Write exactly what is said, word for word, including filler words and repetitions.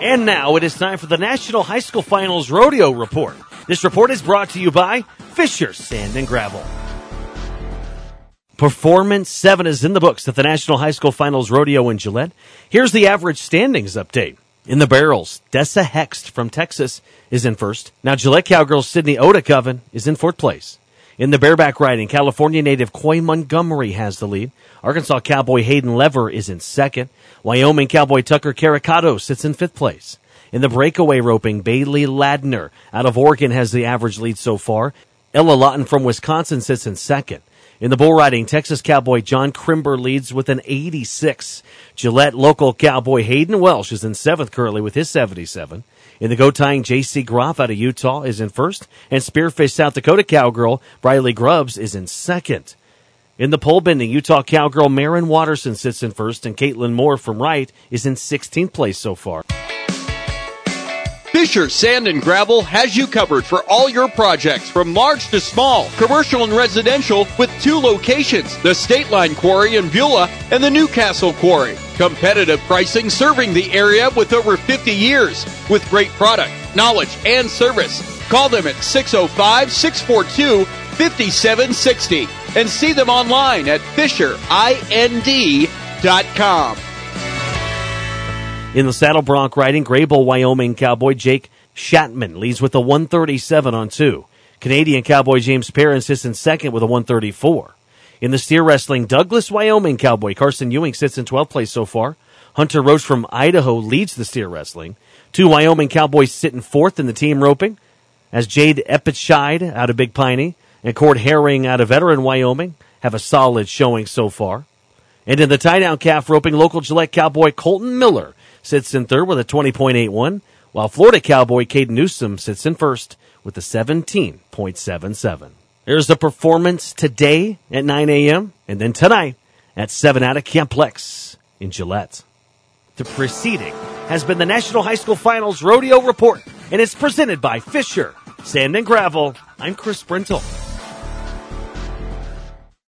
And now it is time for the National High School Finals Rodeo Report. This report is brought to you by Fisher Sand and Gravel. Performance seven is in the books at the National High School Finals Rodeo in Gillette. Here's the average standings update. In the barrels, Dessa Hext from Texas is in first. Now Gillette Cowgirl Sydney Odacoven is in fourth place. In the bareback riding, California native Coy Montgomery has the lead. Arkansas Cowboy Hayden Lever is in second. Wyoming Cowboy Tucker Caricato sits in fifth place. In the breakaway roping, Bailey Ladner out of Oregon has the average lead so far. Ella Lawton from Wisconsin sits in second. In the bull riding, Texas Cowboy John Crimber leads with an eighty-six. Gillette local Cowboy Hayden Welsh is in seventh currently with his seventy-seven. In the goat tying, J C Groff out of Utah is in first. And Spearfish South Dakota Cowgirl Briley Grubbs is in second. In the pole bending, Utah Cowgirl Marin Watterson sits in first. And Caitlin Moore from Wright is in sixteenth place so far. Fisher Sand and Gravel has you covered for all your projects from large to small, commercial and residential, with two locations, the State Line Quarry in Beulah and the Newcastle Quarry. Competitive pricing serving the area with over fifty years, with great product, knowledge, and service. Call them at six oh five, six four two, five seven six oh and see them online at fisher ind dot com. In the saddle bronc riding, Graybull, Wyoming Cowboy Jake Shatman leads with a one thirty-seven on two. Canadian Cowboy James Perrin sits in second with a one thirty-four. In the steer wrestling, Douglas, Wyoming Cowboy Carson Ewing sits in twelfth place so far. Hunter Roach from Idaho leads the steer wrestling. Two Wyoming Cowboys sit in fourth in the team roping, as Jade Epitscheid out of Big Piney and Cord Herring out of Veteran, Wyoming have a solid showing so far. And in the tie-down calf roping, local Gillette Cowboy Colton Miller sits in third with a twenty point eight one, while Florida Cowboy Caden Newsom sits in first with a seventeen point seven seven. There's the performance today at nine a.m. and then tonight at seven at Camplex in Gillette. The preceding has been the National High School Finals Rodeo Report, and it's presented by Fisher Sand and Gravel. I'm Chris Brintle.